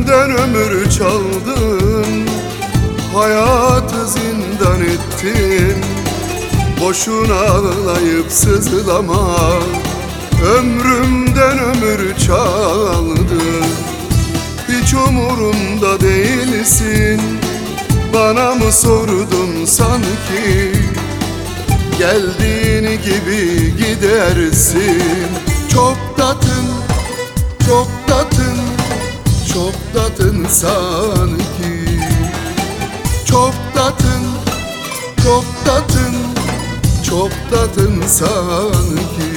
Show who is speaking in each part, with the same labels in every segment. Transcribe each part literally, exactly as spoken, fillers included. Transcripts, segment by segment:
Speaker 1: Ömrümden ömür çaldın, hayatı zindan ettin. Boşuna ağlayıp sızlama, ömrümden ömür çaldın. Hiç umurumda değilsin, bana mı sordun sanki? Geldiğin gibi gidersin. Çok tatın, çok tatın, çok tatın sanki. Çok tatın, çok tatın, çok tatın sanki.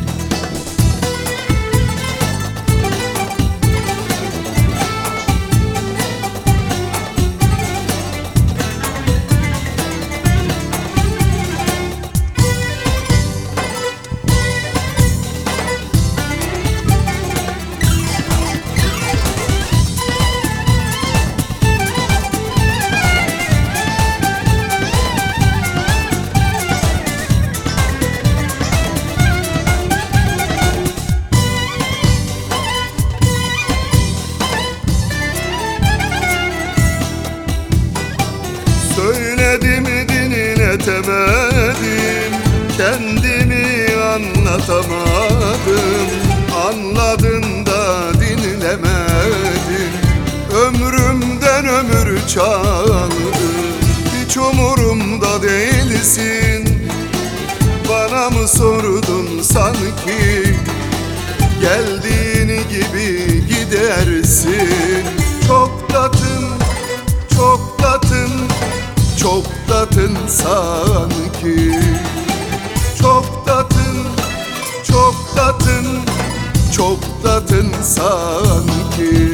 Speaker 1: Söyledim dinletemedim, kendimi anlatamadım. Anladın da dinlemedin, ömrümden ömür çaldın. Hiç umurumda değilsin, bana mı sordun sanki? Geldiğin gibi gidersin. Çok tatın, çok tatın, çok tatın sanki. Çok tatın, çok tatın, çok tatın sanki.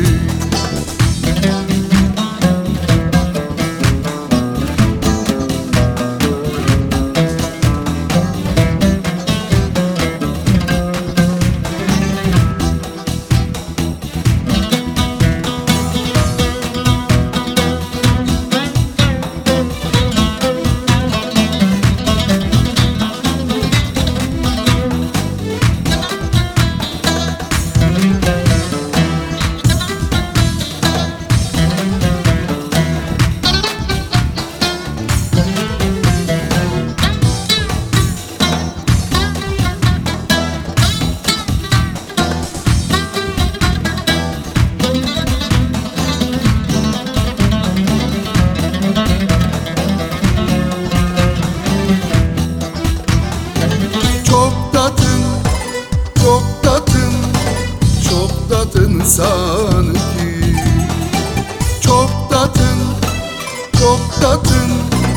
Speaker 1: Çok tatın, çok tatın sanki. Çok tatın, çok tatın,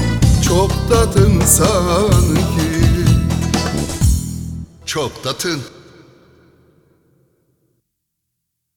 Speaker 1: çok tatın sanki. Çok tatın.